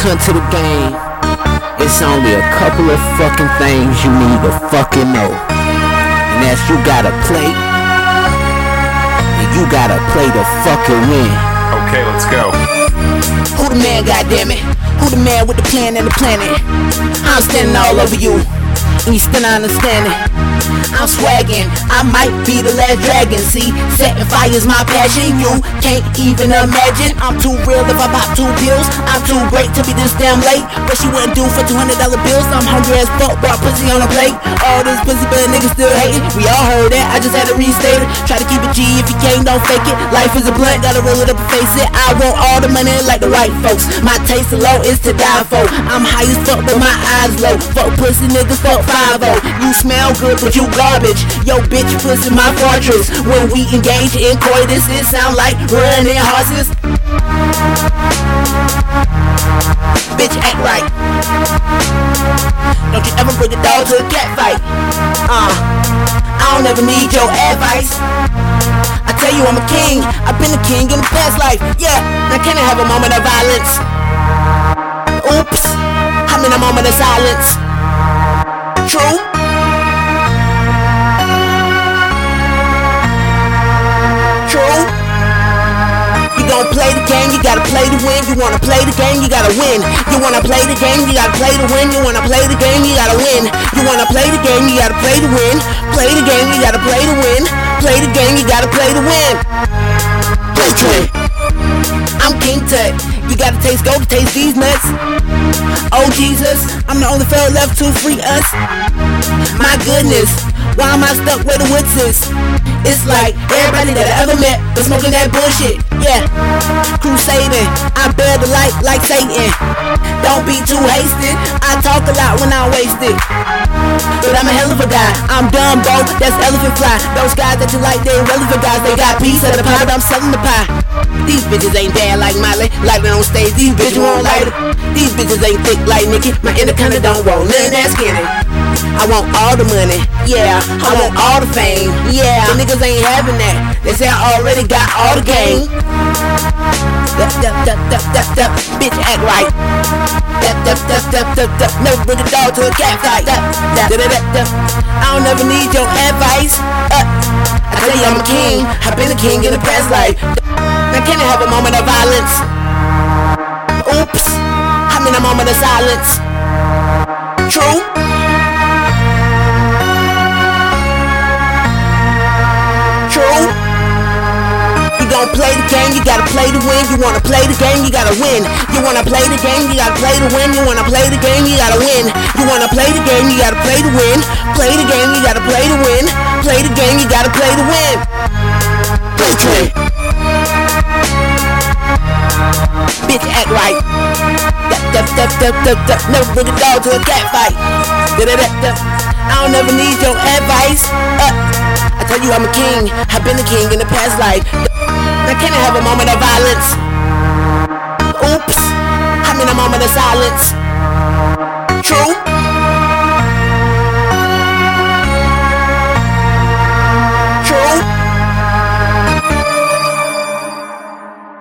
Welcome to the game. It's only a couple of fucking things you need to fucking know. And that's you gotta play. And you gotta play to fucking win. Okay, let's go. Who the man, goddammit? Who the man with the plan and the planet? I'm standing all over you, and you still not understanding. I'm swagging, I might be the last dragon. See, setting fire's my passion. You can't even imagine. I'm too real if I pop 2 pills. I'm too great to be this damn late. What she wouldn't do for $200 bills. I'm hungry as fuck, brought pussy on a plate. All this pussy, but niggas still hating. We all heard that, I just had to restate it. Try to keep it G, if you can't, don't fake it. Life is a blunt, gotta roll it up and face it. I want all the money like the white folks. My taste low is to die for. I'm high as fuck, but my eyes low. Fuck pussy niggas, fuck 5-0. You smell good, but you garbage. Yo, bitch, pussy my fortress. When we engage in coitus, it sound like running horses. Bitch, act right. Don't you ever bring a dog to a cat fight. I don't ever need your advice. I tell you I'm a king. I've been a king in the past life. Yeah, now can I have a moment of violence? Oops, I'm in a moment of silence. True. Play the game, you gotta play to win. You wanna play the game, you gotta win. You wanna play the game, you gotta play to win. You wanna play the game, you gotta win. You wanna play the game, you gotta play to win. Play the game, you gotta play to win. Play the game, you gotta play to win. Play Trey. I'm King Tut. You gotta taste gold to taste these nuts. Oh Jesus, I'm the only fella left to free us. My goodness, why am I stuck where the woods is? It's like everybody that I ever met was smoking that bullshit. Yeah, crusading, I bear the light like Satan. Don't be too hasty, I talk a lot when I'm wasted. But I'm a hell of a guy, I'm Dumbo, that's elephant fly. Those guys that you like, they're irrelevant guys. They got piece of the pie, but I'm selling the pie. These bitches ain't bad like Miley, lightning on stage, these bitches won't light it. These bitches ain't thick like Nicki, my anaconda don't want none that skinny. I want all the money, yeah, I want all the fame, yeah. The niggas ain't having that, they say I already got all the game. Bitch act right. Never bring a dog to a cat fight. I don't ever need your advice. I tell you I'm a king, I've been a king in the past life. Now can I have a moment of violence? Oops, I'm in a moment of silence. True. Play the game, you gotta play to win. You wanna play the game, you gotta win. You wanna play the game, you gotta play to win. You wanna play the game, you gotta win. You wanna play the game, you gotta play to win. Play the game, you gotta play to win. Play the game, you gotta play to win. Play Trey. Bitch act right. Never bring a dog to a cat fight. I don't ever need your advice. I tell you I'm a king, I've been a king in the past life. Now can I have a moment of violence? Oops, I'm in a moment of silence. True.